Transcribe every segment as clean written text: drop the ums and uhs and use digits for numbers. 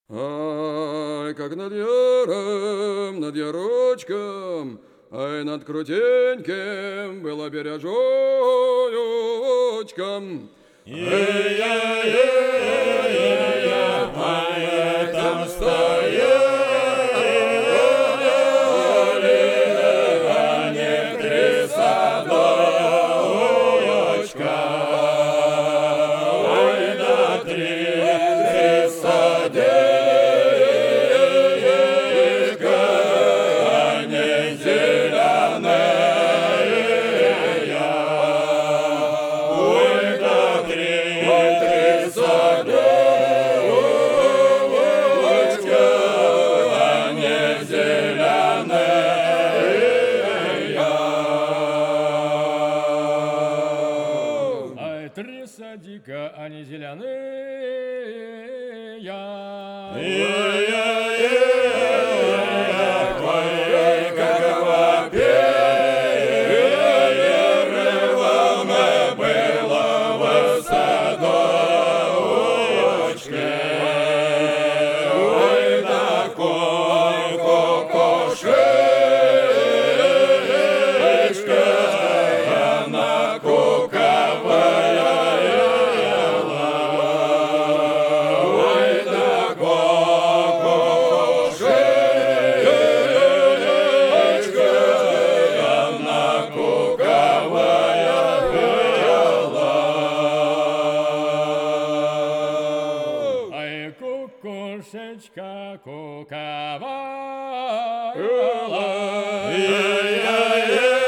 Ай, как над яром, над ярочком, ай, над крутеньким было бережочком. Е-я-е-я-я-я, ай, там стояли они три садочка. Ой, да три садика, они зеленые. Ой, да три садочка, они зеленые. Ай, три садика, они зеленые. Ай, кукушечка куковала.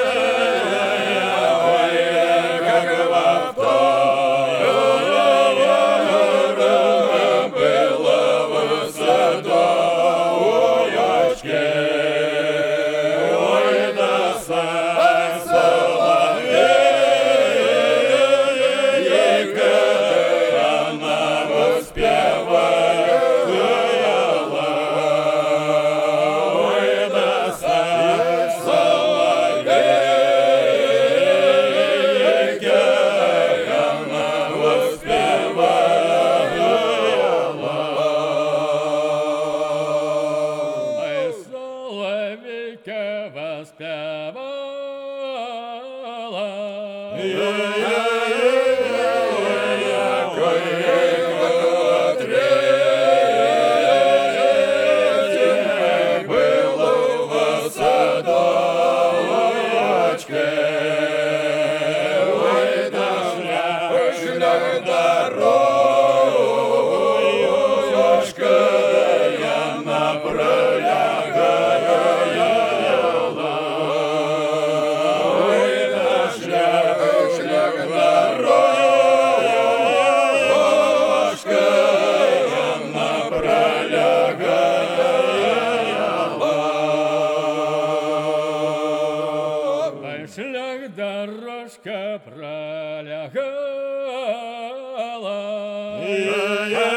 Ай, соловейка воспевала. Ай, шлях дорожка пролягала.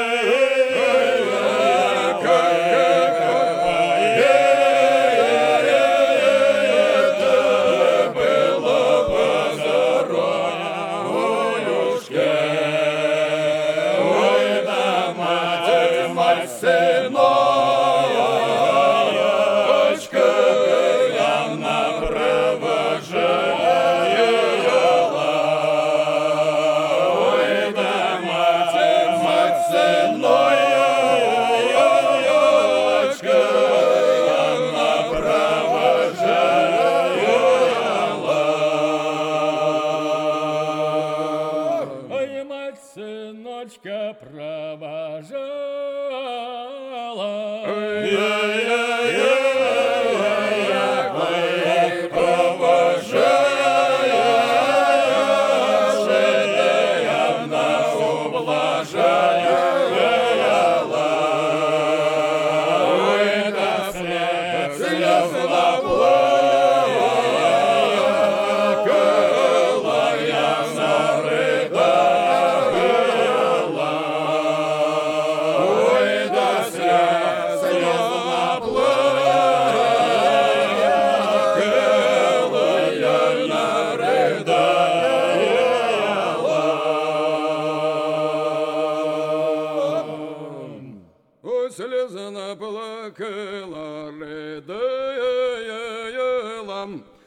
Ой, мать сыночка провожала. слезно плакала, рыдала.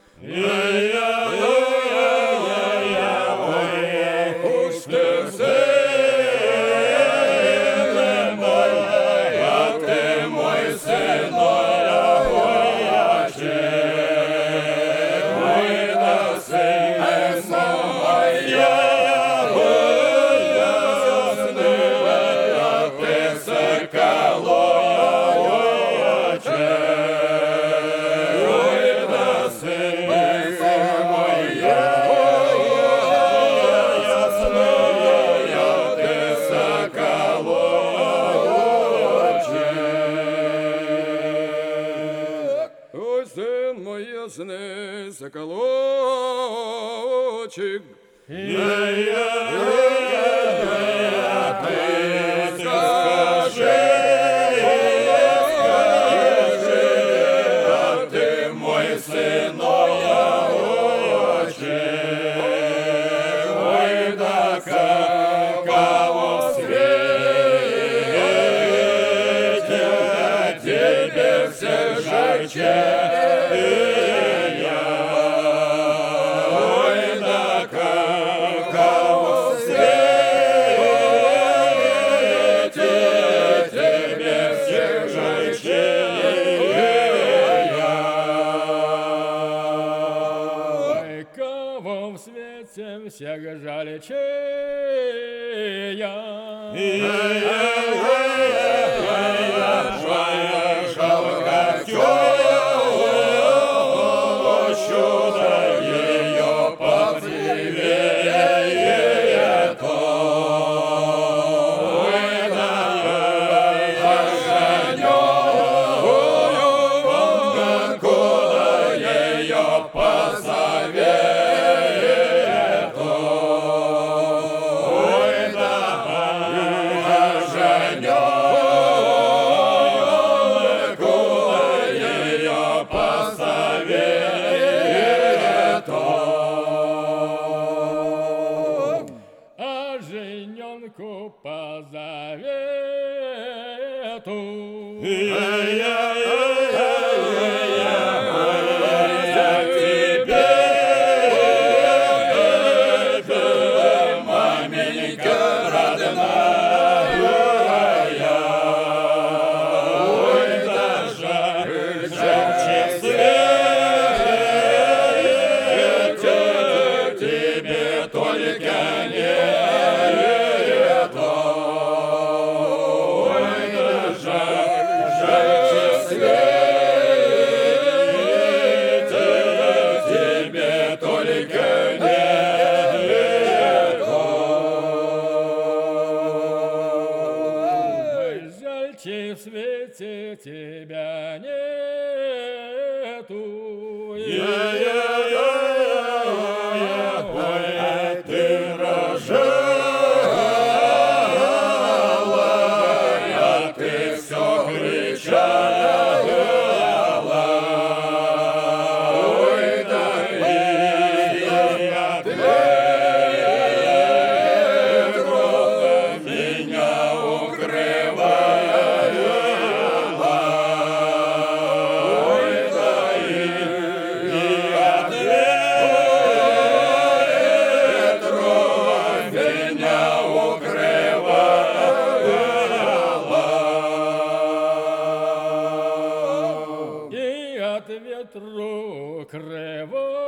Уж ты сын мой, а ты мой сын, мой да сын мой, ты соколоче, мой да сын мой, ты соколоче. Ой, сын мой ясный соколочек, Ты мой сыночек, ой, да каково в свете тебе все жарче. Ой, да каково в свете тебе все жарче. Ой, кого в свете всех жалече я. А жененку по завету. Жальче в свете тебя нету. И от ветру криво